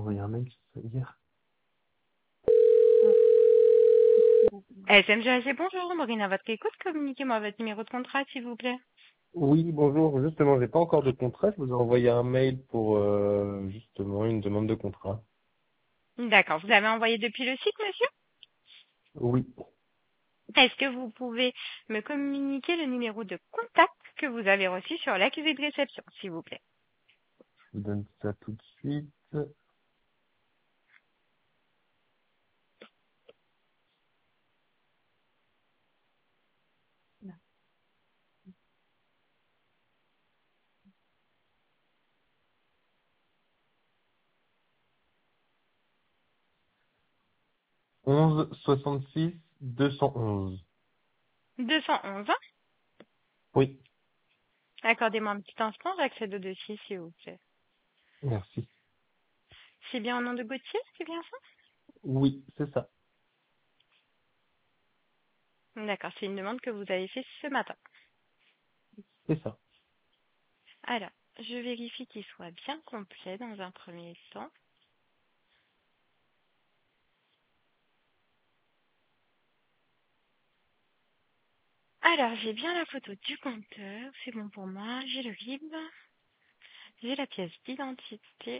envoyé un mail hier. SMGAC, bonjour, Maureen à votre écoute, communiquez-moi votre numéro de contrat, s'il vous plaît. Oui, bonjour. Justement, j'ai pas encore de contrat. Je vous ai envoyé un mail pour justement une demande de contrat. D'accord, vous avez envoyé depuis le site, monsieur? Oui. Est-ce que vous pouvez me communiquer le numéro de contact que vous avez reçu sur l'accusé de réception, s'il vous plaît? Je vous donne ça tout de suite. 11 66 211. 211, hein? Oui. Accordez-moi un petit instant, j'accède au dossier, s'il vous plaît. Merci. C'est bien au nom de Gauthier, c'est bien ça? Oui, c'est ça. D'accord, c'est une demande que vous avez faite ce matin. C'est ça. Alors, je vérifie qu'il soit bien complet dans un premier temps. Alors, j'ai bien la photo du compteur, c'est bon pour moi, j'ai le RIB, j'ai la pièce d'identité.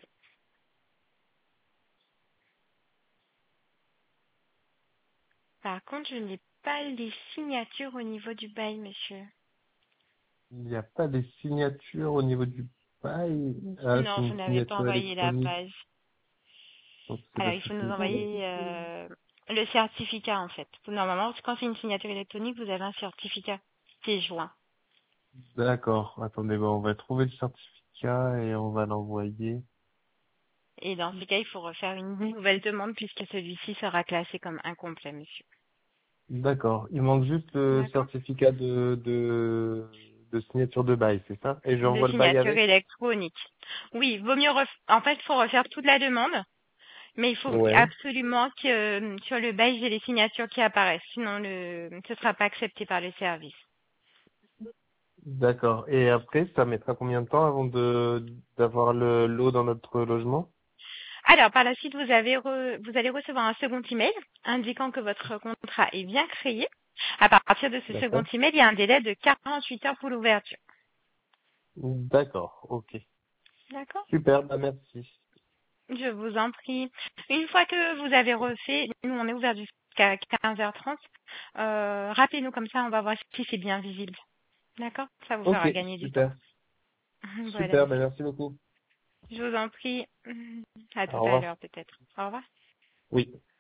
Par contre, je n'ai pas les signatures au niveau du bail, monsieur. Il n'y a pas des signatures au niveau du bail. Ah, c'est Non, vous une n'avez pas signature envoyé la électronique. page. Donc c'est Alors, la il faut nous sécurité. envoyer le certificat, en fait. Normalement, quand c'est une signature électronique, vous avez un certificat qui est joint. D'accord. Attendez, on va trouver le certificat et on va l'envoyer. Et dans ce cas, il faut refaire une nouvelle demande puisque celui-ci sera classé comme incomplet, monsieur. D'accord. Il manque juste le D'accord. certificat de signature de bail, c'est ça? Et De j'envoie le bail signature avec? électronique. Oui, vaut mieux en fait, il faut refaire toute la demande. Mais il faut Ouais. absolument que sur le bail, j'ai les signatures qui apparaissent. Sinon, ce ne sera pas accepté par le service. D'accord. Et après, ça mettra combien de temps avant d'avoir l'eau dans notre logement? Alors, par la suite, vous allez recevoir un second email indiquant que votre contrat est bien créé. À partir de ce second D'accord. email, il y a un délai de 48 heures pour l'ouverture. D'accord. Ok. D'accord? Super. Bah, merci. Je vous en prie. Une fois que vous avez refait, nous, on est ouvert jusqu'à 15h30. Rappelez-nous comme ça, on va voir si c'est bien visible. D'accord? Ça vous Ok. fera gagner du temps. Super. Voilà, Super. Bah, monsieur. merci beaucoup. Je vous en prie. À tout Au à revoir. l'heure, peut-être. Au revoir. Oui.